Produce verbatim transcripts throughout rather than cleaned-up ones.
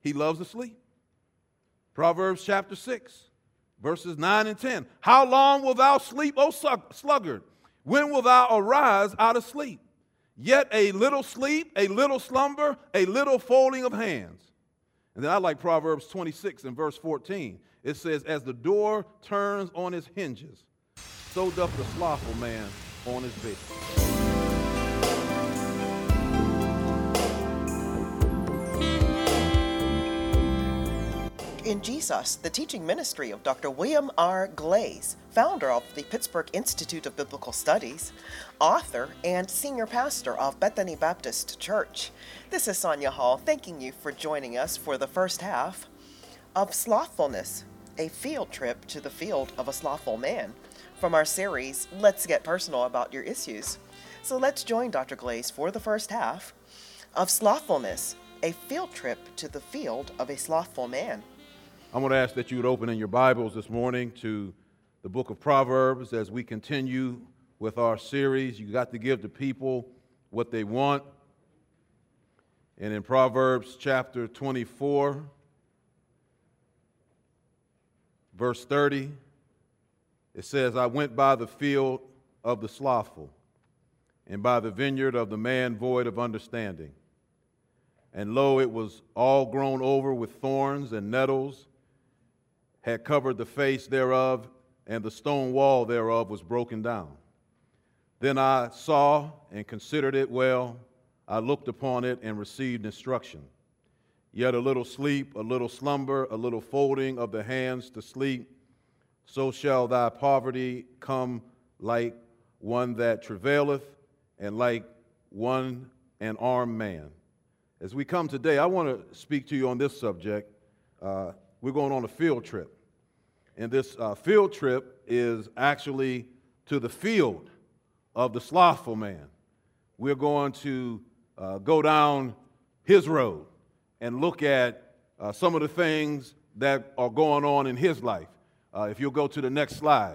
he loves to sleep. Proverbs chapter six, verses nine and ten. How long wilt thou sleep, O sluggard? When wilt thou arise out of sleep? Yet a little sleep, a little slumber, a little folding of hands. And then I like Proverbs twenty-six and verse fourteen. It says, as the door turns on its hinges, so doth the slothful man on his bed. In Jesus, the teaching ministry of Doctor William R. Glaze, founder of the Pittsburgh Institute of Biblical Studies, author and senior pastor of Bethany Baptist Church. This is Sonia Hall, thanking you for joining us for the first half of Slothfulness, a field trip to the field of a slothful man, from our series, Let's Get Personal About Your Issues. So let's join Doctor Glaze for the first half of Slothfulness, a field trip to the field of a slothful man. I want to ask that you would open in your Bibles this morning to the book of Proverbs as we continue with our series. You got to give the people what they want. And in Proverbs chapter twenty-four, verse thirty, it says, I went by the field of the slothful, and by the vineyard of the man void of understanding. And lo, it was all grown over with thorns and nettles, had covered the face thereof, and the stone wall thereof was broken down. Then I saw and considered it well. I looked upon it and received instruction. Yet a little sleep, a little slumber, a little folding of the hands to sleep, so shall thy poverty come like one that travaileth, and like one an armed man. As we come today, I want to speak to you on this subject. Uh, we're going on a field trip. And this uh, field trip is actually to the field of the slothful man. We're going to uh, go down his road and look at uh, some of the things that are going on in his life. Uh, if you'll go to the next slide.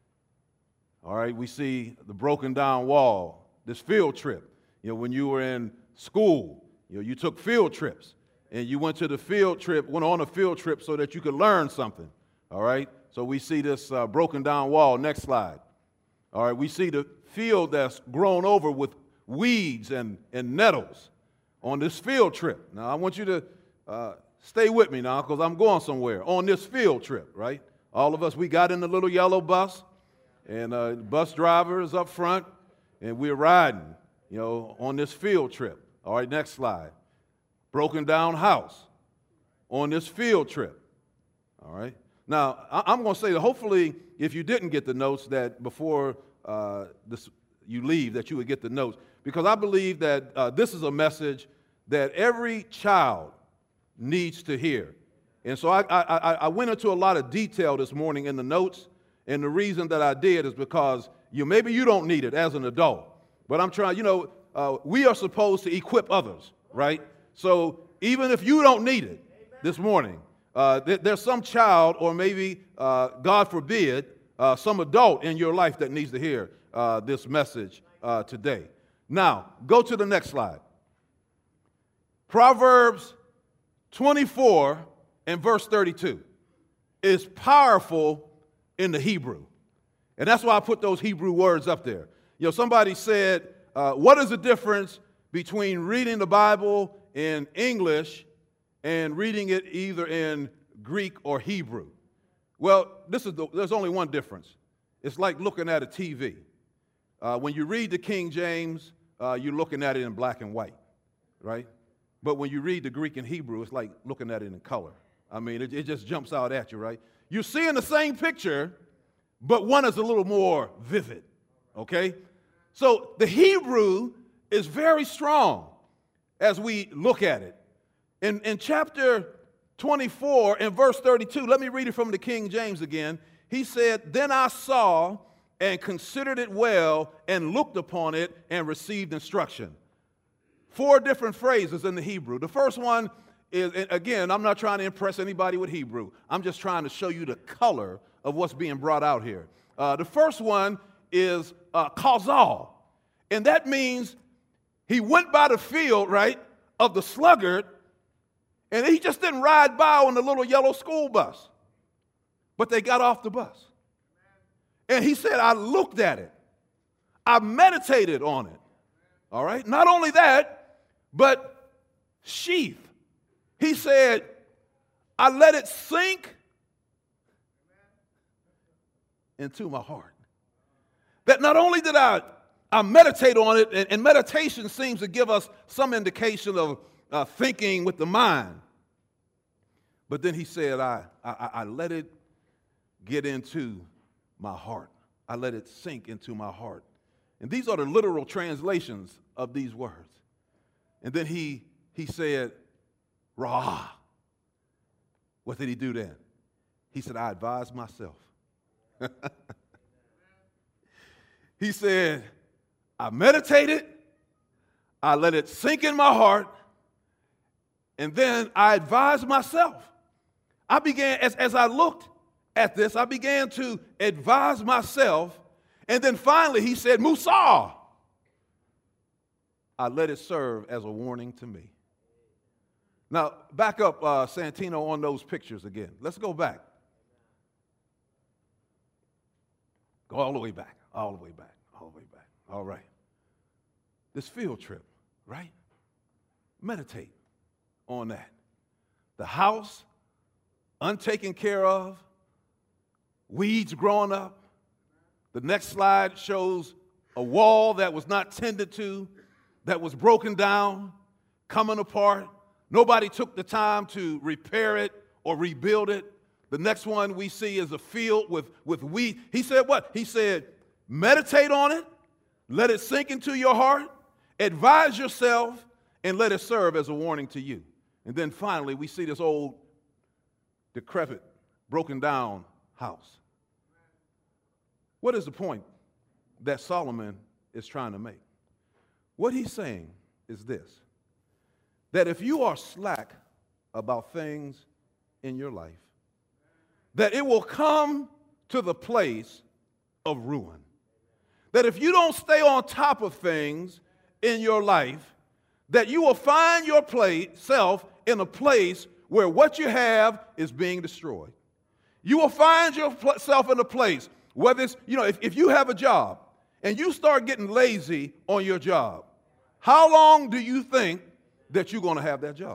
All right, we see the broken down wall, this field trip. You know, when you were in school, you know, you took field trips, and you went to the field trip, went on a field trip so that you could learn something. All right, so we see this uh, broken down wall. Next slide. All right, we see the field that's grown over with weeds and, and nettles on this field trip. Now, I want you to uh, stay with me now because I'm going somewhere on this field trip, right? All of us, we got in the little yellow bus, and uh, the bus driver is up front, and we're riding, you know, on this field trip. All right, next slide. Broken down house on this field trip. All right. Now, I'm going to say that hopefully if you didn't get the notes that before uh, this, you leave, that you would get the notes. Because I believe that uh, this is a message that every child needs to hear. And so I, I, I went into a lot of detail this morning in the notes. And the reason that I did is because you maybe you don't need it as an adult. But I'm trying, you know, uh, we are supposed to equip others, right? So even if you don't need it this morning, Uh, there's some child or maybe, uh, God forbid, uh, some adult in your life that needs to hear uh, this message uh, today. Now, go to the next slide. Proverbs twenty-four and verse thirty-two is powerful in the Hebrew. And that's why I put those Hebrew words up there. You know, somebody said, uh, what is the difference between reading the Bible in English and reading it either in Greek or Hebrew? Well, this is the, there's only one difference. It's like looking at a T V. Uh, when you read the King James, uh, you're looking at it in black and white, right? But when you read the Greek and Hebrew, it's like looking at it in color. I mean, it, it just jumps out at you, right? You're seeing the same picture, but one is a little more vivid, okay? So the Hebrew is very strong as we look at it. In, in chapter twenty-four and verse thirty-two, let me read it from the King James again. He said, then I saw and considered it well and looked upon it and received instruction. Four different phrases in the Hebrew. The first one is, and again, I'm not trying to impress anybody with Hebrew. I'm just trying to show you the color of what's being brought out here. Uh, the first one is uh, causal, and that means he went by the field, right, of the sluggard, And he just didn't ride by on the little yellow school bus, but they got off the bus. And he said, I looked at it. I meditated on it. All right? Not only that, but sheath. He said, I let it sink into my heart. That not only did I, I meditate on it, and, and meditation seems to give us some indication of uh, thinking with the mind. But then he said, I, I, I let it get into my heart. I let it sink into my heart. And these are the literal translations of these words. And then he, he said, Rah. What did he do then? He said, I advised myself. He said, I meditated, I let it sink in my heart, and then I advised myself. I began, as, as I looked at this, I began to advise myself, and then finally he said, Musa. I let it serve as a warning to me. Now, back up, uh, Santino, on those pictures again. Let's go back. Go all the way back, all the way back, all the way back. All right. This field trip, right? Meditate on that. The house, untaken care of, weeds growing up. The next slide shows a wall that was not tended to, that was broken down, coming apart. Nobody took the time to repair it or rebuild it. The next one we see is a field with, with wheat. He said what? He said, meditate on it, let it sink into your heart, advise yourself, and let it serve as a warning to you. And then finally, we see this old, decrepit, broken down house. What is the point that Solomon is trying to make? What he's saying is this, that if you are slack about things in your life, that it will come to the place of ruin. That if you don't stay on top of things in your life, that you will find yourself in a place where what you have is being destroyed. You will find yourself in a place, whether it's, you know, if, if you have a job and you start getting lazy on your job, how long do you think that you're going to have that job?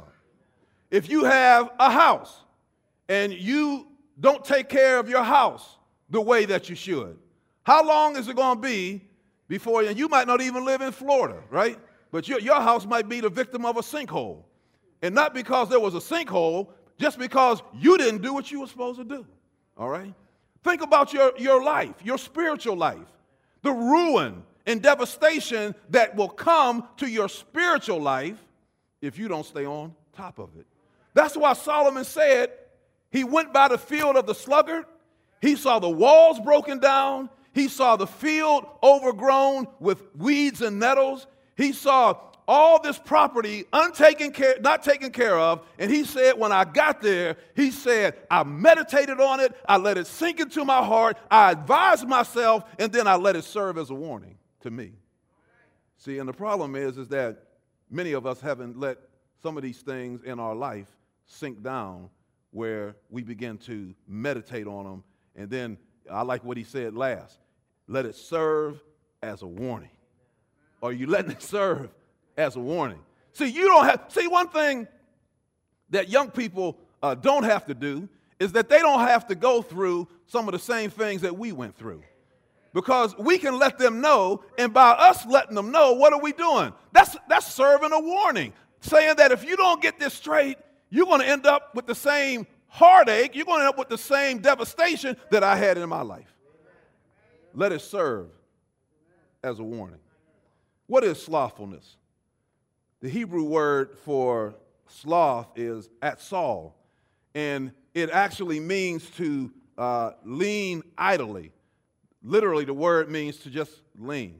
If you have a house and you don't take care of your house the way that you should, how long is it going to be before, and you might not even live in Florida, right? But your, your house might be the victim of a sinkhole. And not because there was a sinkhole, just because you didn't do what you were supposed to do, all right? Think about your, your life, your spiritual life, the ruin and devastation that will come to your spiritual life if you don't stay on top of it. That's why Solomon said he went by the field of the sluggard. He saw the walls broken down. He saw the field overgrown with weeds and nettles. He saw all this property untaken care, not taken care of. And he said, when I got there, he said, I meditated on it. I let it sink into my heart. I advised myself, and then I let it serve as a warning to me. See, and the problem is, is that many of us haven't let some of these things in our life sink down where we begin to meditate on them. And then I like what he said last. Let it serve as a warning. Are you letting it serve as a warning? See, you don't have, see, one thing that young people uh, don't have to do is that they don't have to go through some of the same things that we went through. Because we can let them know, and by us letting them know, what are we doing? That's, that's serving a warning, saying that if you don't get this straight, you're going to end up with the same heartache, you're going to end up with the same devastation that I had in my life. Let it serve as a warning. What is slothfulness? The Hebrew word for sloth is atzal, and it actually means to uh, lean idly. Literally, the word means to just lean.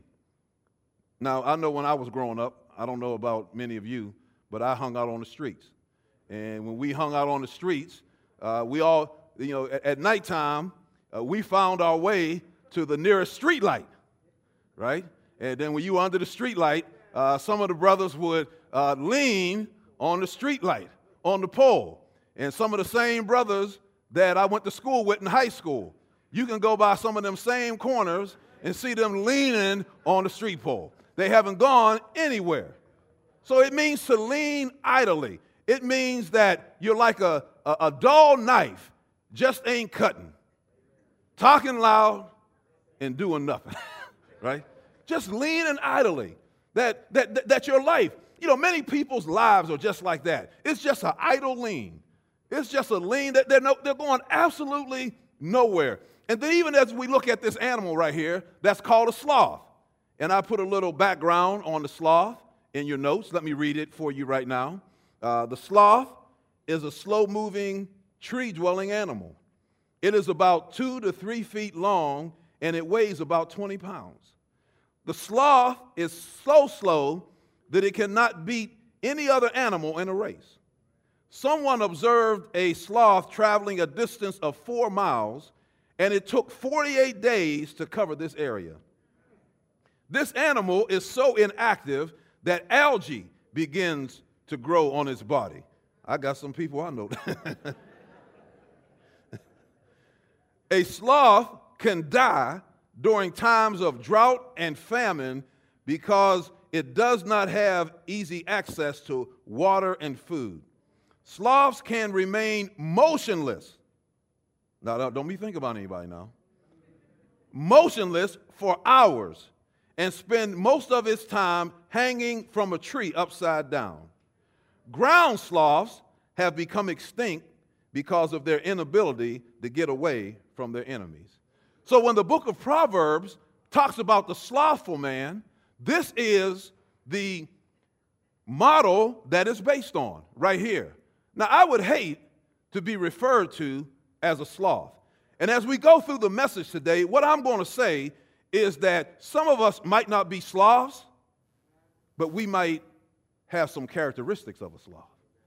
Now, I know when I was growing up, I don't know about many of you, but I hung out on the streets. And when we hung out on the streets, uh, we all, you know, at, at nighttime, uh, we found our way to the nearest street light, right? And then when you were under the street light, uh, some of the brothers would uh, lean on the street light, on the pole. And some of the same brothers that I went to school with in high school, you can go by some of them same corners and see them leaning on the street pole. They haven't gone anywhere. So it means to lean idly. It means that you're like a, a, a dull knife, just ain't cutting, talking loud and doing nothing, right? Just leaning idly. That, that, that, that your life, you know, many people's lives are just like that. It's just an idle lean. It's just a lean that they're, no, they're going absolutely nowhere. And then even as we look at this animal right here, that's called a sloth. And I put a little background on the sloth in your notes. Let me read it for you right now. Uh, the sloth is a slow-moving, tree-dwelling animal. It is about two to three feet long, and it weighs about twenty pounds. The sloth is so slow that it cannot beat any other animal in a race. Someone observed a sloth traveling a distance of four miles, and it took forty-eight days to cover this area. This animal is so inactive that algae begins to grow on its body. I got some people I know. A sloth can die during times of drought and famine because it does not have easy access to water and food. Sloths can remain motionless. Now, don't be thinking about anybody now. Motionless for hours and spend most of its time hanging from a tree upside down. Ground sloths have become extinct because of their inability to get away from their enemies. So when the book of Proverbs talks about the slothful man, this is the model that it's based on right here. Now, I would hate to be referred to as a sloth. And as we go through the message today, what I'm going to say is that some of us might not be sloths, but we might have some characteristics of a sloth.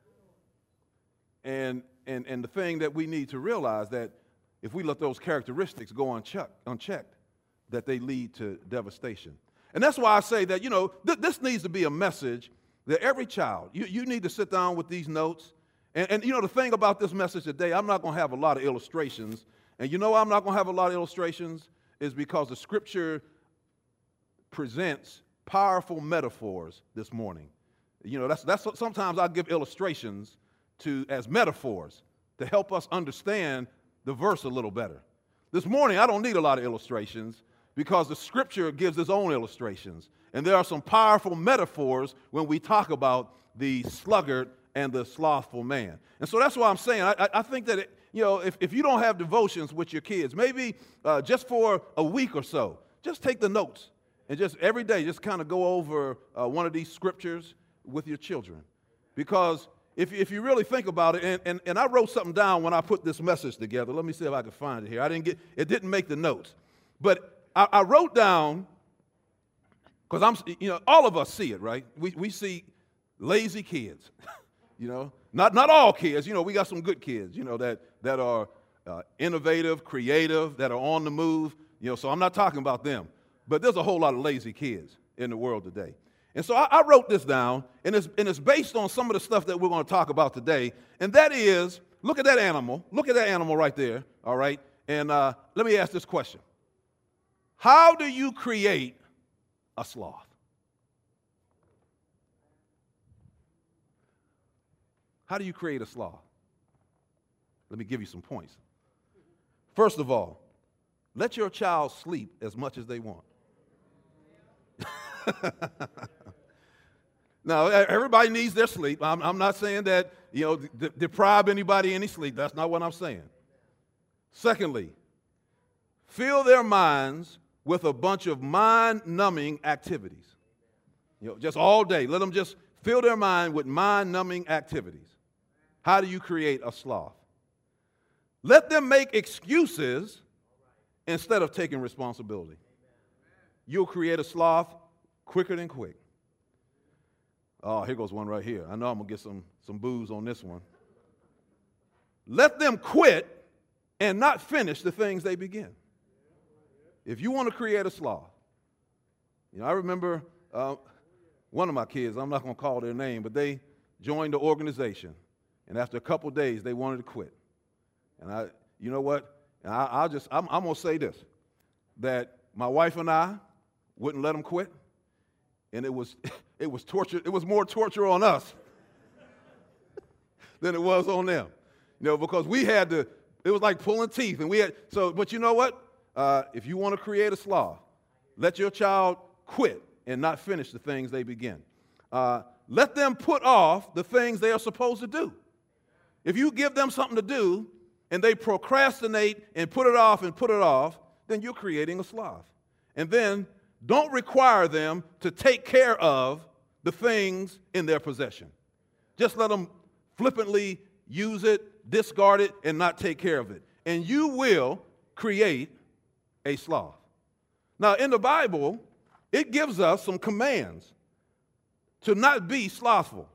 And, and, and the thing that we need to realize that if we let those characteristics go unchecked, unchecked, that they lead to devastation. And that's why I say that, you know, th- this needs to be a message that every child, you, you need to sit down with these notes. And, and, you know, the thing about this message today, I'm not going to have a lot of illustrations. And you know why I'm not going to have a lot of illustrations? Is because the Scripture presents powerful metaphors this morning. You know, that's, that's sometimes I give illustrations to as metaphors to help us understand the verse a little better. This morning, I don't need a lot of illustrations because the Scripture gives its own illustrations. And there are some powerful metaphors when we talk about the sluggard and the slothful man. And so that's why I'm saying, I, I think that, it, you know, if, if you don't have devotions with your kids, maybe uh, just for a week or so, just take the notes and just every day just kind of go over uh, one of these scriptures with your children. Because if, if you really think about it, and, and, and I wrote something down when I put this message together. Let me see if I can find it here. I didn't get, it didn't make the notes. But I, I wrote down, because I'm, you know, all of us see it, right? We, we see lazy kids. You know, not not all kids. You know, we got some good kids, you know, that, that are uh, innovative, creative, that are on the move. You know, so I'm not talking about them. But there's a whole lot of lazy kids in the world today. And so I, I wrote this down, and it's, and it's based on some of the stuff that we're going to talk about today. And that is, look at that animal. Look at that animal right there, all right? And uh, let me ask this question. How do you create a sloth? How do you create a sloth? Let me give you some points. First of all, let your child sleep as much as they want. Now, everybody needs their sleep. I'm, I'm not saying that, you know, de- deprive anybody any sleep. That's not what I'm saying. Secondly, fill their minds with a bunch of mind-numbing activities. You know, just all day. Let them just fill their mind with mind-numbing activities. How do you create a sloth? Let them make excuses instead of taking responsibility. You'll create a sloth quicker than quick. Oh, here goes one right here. I know I'm going to get some, some boos on this one. Let them quit and not finish the things they begin. If you want to create a sloth, you know, I remember uh, one of my kids, I'm not going to call their name, but they joined the organization. And after a couple days, they wanted to quit. And I, you know what? And I, I'll just, I'm, I'm going to say this, that my wife and I wouldn't let them quit. And it was, it was torture. It was more torture on us than it was on them. You know, because we had to, it was like pulling teeth. And we had, so, but you know what? Uh, if you want to create a sloth, let your child quit and not finish the things they begin. Uh, let them put off the things they are supposed to do. If you give them something to do and they procrastinate and put it off and put it off, then you're creating a sloth. And then don't require them to take care of the things in their possession. Just let them flippantly use it, discard it, and not take care of it. And you will create a sloth. Now, in the Bible, it gives us some commands to not be slothful.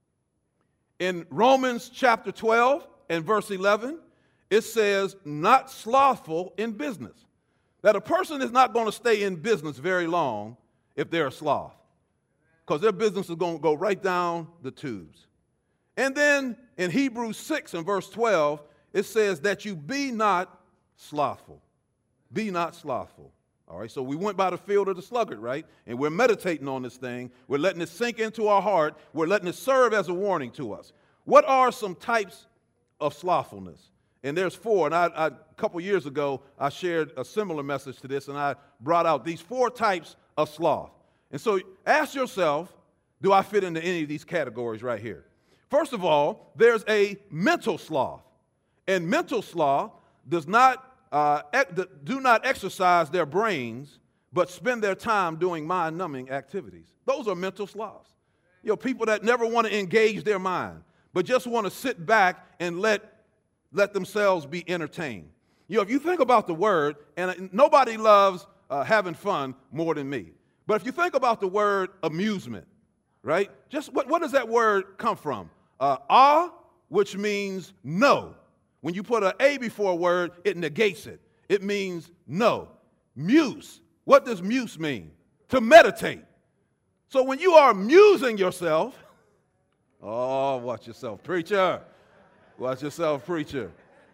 In Romans chapter twelve and verse eleven, it says, not slothful in business. That a person is not going to stay in business very long if they're a sloth, because their business is going to go right down the tubes. And then in Hebrews six and verse twelve, it says that you be not slothful. Be not slothful. All right, so we went by the field of the sluggard, right? And we're meditating on this thing. We're letting it sink into our heart. We're letting it serve as a warning to us. What are some types of slothfulness? And there's four. And I, I, a couple years ago, I shared a similar message to this, and I brought out these four types of sloth. And so ask yourself, do I fit into any of these categories right here? First of all, there's a mental sloth. And mental sloth does not Uh, do not exercise their brains, but spend their time doing mind-numbing activities. Those are mental sloths. You know, people that never want to engage their mind, but just want to sit back and let, let themselves be entertained. You know, if you think about the word, and nobody loves uh, having fun more than me, but if you think about the word amusement, right, just what, what does that word come from? Uh, ah, which means no. When you put an A before a word, it negates it. It means no. Muse. What does muse mean? To meditate. So when you are amusing yourself, oh, watch yourself, preacher. Watch yourself, preacher.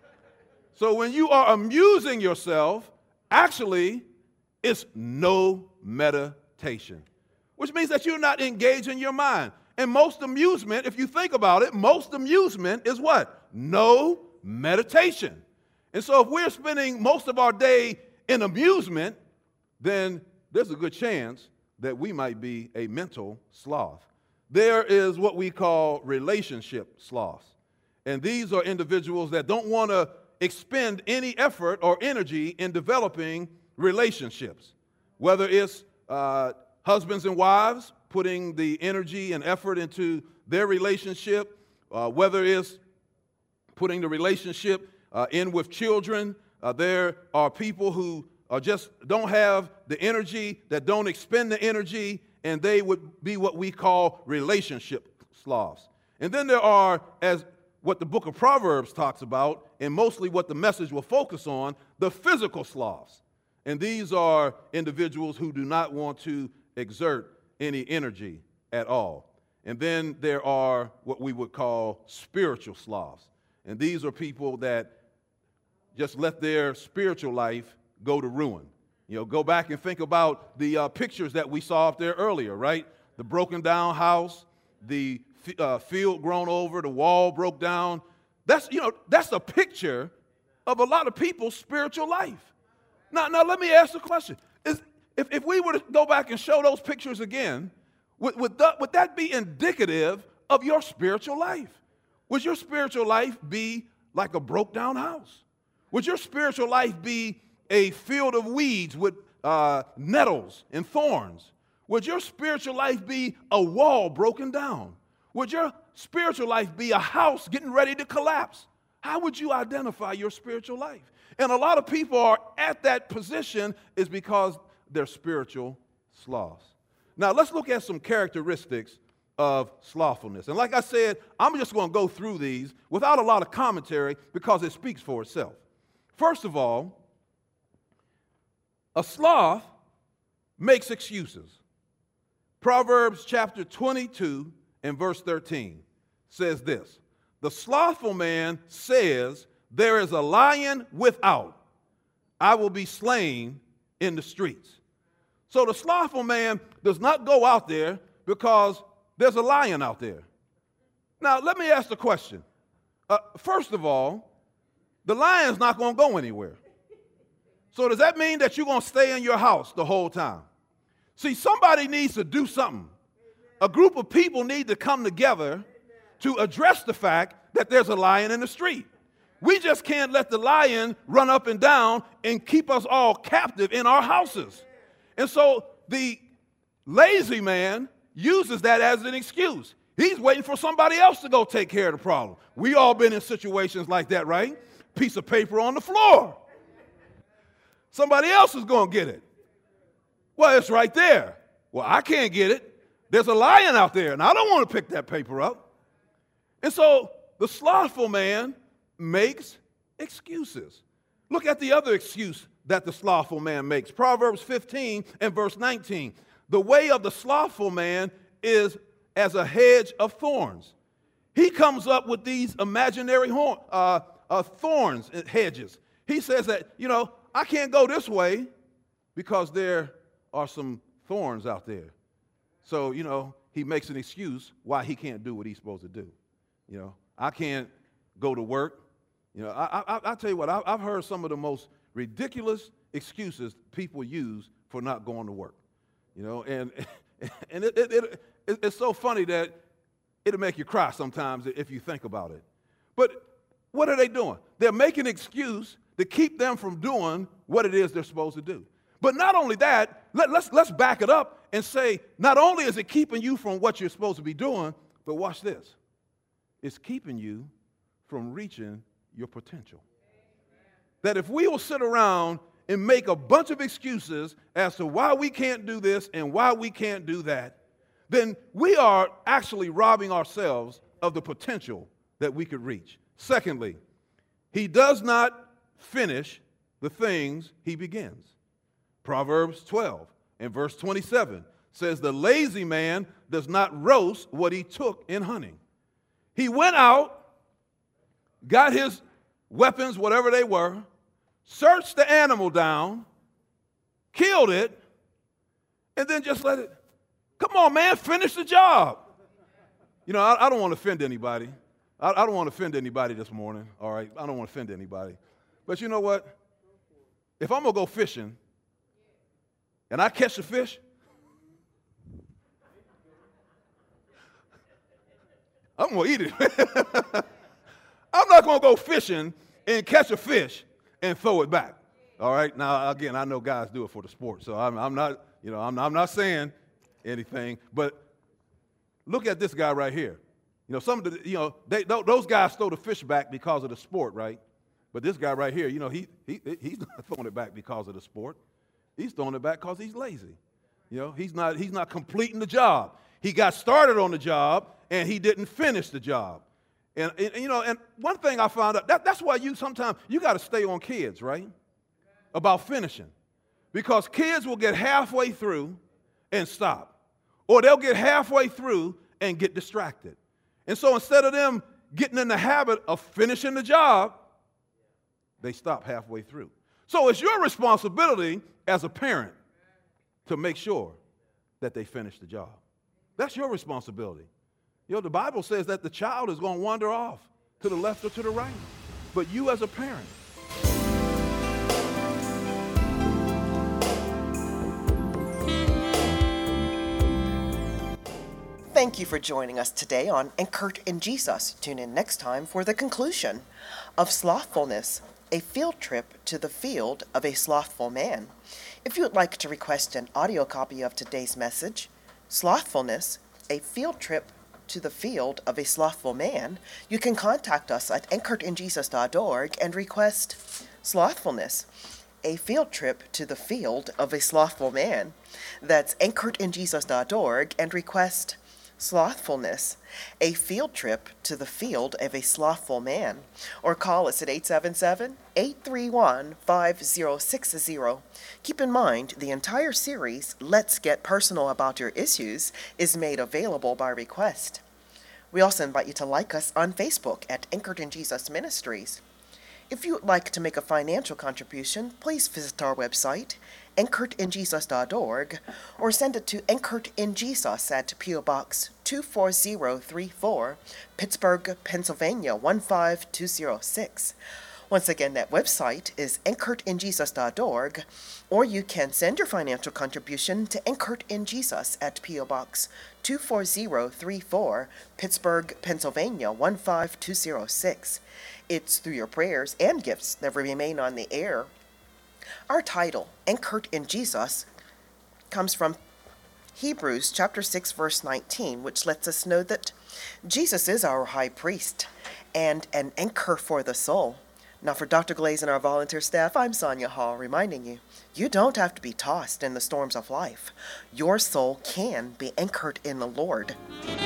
So when you are amusing yourself, actually, it's no meditation, which means that you're not engaging your mind. And most amusement, if you think about it, most amusement is what? No meditation. And so if we're spending most of our day in amusement, then there's a good chance that we might be a mental sloth. There is what we call relationship sloths. And these are individuals that don't want to expend any effort or energy in developing relationships, whether it's uh, husbands and wives putting the energy and effort into their relationship, uh, whether it's putting the relationship uh, in with children. Uh, there are people who are just don't have the energy, that don't expend the energy, and they would be what we call relationship sloths. And then there are, as what the book of Proverbs talks about, and mostly what the message will focus on, the physical sloths. And these are individuals who do not want to exert any energy at all. And then there are what we would call spiritual sloths. And these are people that just let their spiritual life go to ruin. You know, go back and think about the uh, pictures that we saw up there earlier, right? The broken down house, the f- uh, field grown over, the wall broke down. That's, you know, that's a picture of a lot of people's spiritual life. Now, now let me ask the question. Is, if, if we were to go back and show those pictures again, would, would, that, would that be indicative of your spiritual life? Would your spiritual life be like a broke down house? Would your spiritual life be a field of weeds with uh, nettles and thorns? Would your spiritual life be a wall broken down? Would your spiritual life be a house getting ready to collapse? How would you identify your spiritual life? And a lot of people are at that position is because they're spiritual sloths. Now, let's look at some characteristics of slothfulness. And like I said, I'm just going to go through these without a lot of commentary because it speaks for itself. First of all, a sloth makes excuses. Proverbs chapter twenty-two and verse thirteen says this: The slothful man says, there is a lion without. I will be slain in the streets. So the slothful man does not go out there because there's a lion out there. Now, let me ask the question. Uh, first of all, the lion's not going to go anywhere. So does that mean that you're going to stay in your house the whole time? See, somebody needs to do something. A group of people need to come together to address the fact that there's a lion in the street. We just can't let the lion run up and down and keep us all captive in our houses. And so the lazy man uses that as an excuse. He's waiting for somebody else to go take care of the problem. We all been in situations like that, right? Piece of paper on the floor. Somebody else is going to get it. Well, it's right there. Well, I can't get it. There's a lion out there, and I don't want to pick that paper up. And so the slothful man makes excuses. Look at the other excuse that the slothful man makes. Proverbs fifteen and verse nineteen. The way of the slothful man is as a hedge of thorns. He comes up with these imaginary horn, uh, uh, thorns, hedges. He says that, you know, I can't go this way because there are some thorns out there. So, you know, he makes an excuse why he can't do what he's supposed to do. You know, I can't go to work. You know, I, I, I tell you what, I, I've heard some of the most ridiculous excuses people use for not going to work. You know, and and it, it, it, it, it's so funny that it'll make you cry sometimes if you think about it. But what are they doing? They're making an excuse to keep them from doing what it is they're supposed to do. But not only that, let, let's, let's back it up and say, not only is it keeping you from what you're supposed to be doing, but watch this. It's keeping you from reaching your potential. That if we will sit around and make a bunch of excuses as to why we can't do this and why we can't do that, then we are actually robbing ourselves of the potential that we could reach. Secondly, he does not finish the things he begins. Proverbs twelve and verse twenty-seven says, the lazy man does not roast what he took in hunting. He went out, got his weapons, whatever they were, searched the animal down, killed it, and then just let it, come on, man, finish the job. You know, I, I don't want to offend anybody. I, I don't want to offend anybody this morning, all right? I don't want to offend anybody. But you know what? If I'm going to go fishing and I catch a fish, I'm going to eat it. I'm not going to go fishing and catch a fish and throw it back. All right. Now, again, I know guys do it for the sport, so I'm, I'm not, you know, I'm, I'm not saying anything. But look at this guy right here. You know, some of the, you know, they, those guys throw the fish back because of the sport, right? But this guy right here, you know, he he he's not throwing it back because of the sport. He's throwing it back because he's lazy. You know, he's not he's not completing the job. He got started on the job and he didn't finish the job. And, and you know, and one thing I found out, that, that's why you sometimes, you got to stay on kids, right? About finishing. Because kids will get halfway through and stop. Or they'll get halfway through and get distracted. And so instead of them getting in the habit of finishing the job, they stop halfway through. So it's your responsibility as a parent to make sure that they finish the job. That's your responsibility. You know, the Bible says that the child is going to wander off to the left or to the right. But you as a parent. Thank you for joining us today on Anchored in Jesus. Tune in next time for the conclusion of Slothfulness, a field trip to the field of a slothful man. If you would like to request an audio copy of today's message, Slothfulness, a field trip to the field of a slothful man, you can contact us at anchored in jesus dot org and request Slothfulness, a field trip to the field of a slothful man. That's anchored in jesus dot org and request Slothfulness, a field trip to the field of a slothful man. Or call us at eight seven seven, eight three one, five zero six zero. Keep in mind, the entire series, Let's Get Personal About Your Issues, is made available by request. We also invite you to like us on Facebook at Anchored in Jesus Ministries. If you would like to make a financial contribution, please visit our website, anchored in jesus dot org, or send it to Anchored in Jesus at P O Box two four zero three four, Pittsburgh, Pennsylvania one five two zero six. Once again, that website is anchored in jesus dot org, or you can send your financial contribution to Anchored in Jesus at P O Box two four zero three four, Pittsburgh, Pennsylvania one five two zero six. It's through your prayers and gifts that remain on the air. Our title, Anchored in Jesus, comes from Hebrews chapter six, verse nineteen, which lets us know that Jesus is our high priest and an anchor for the soul. Now, for Doctor Glaze and our volunteer staff, I'm Sonia Hall, reminding you, you don't have to be tossed in the storms of life. Your soul can be anchored in the Lord.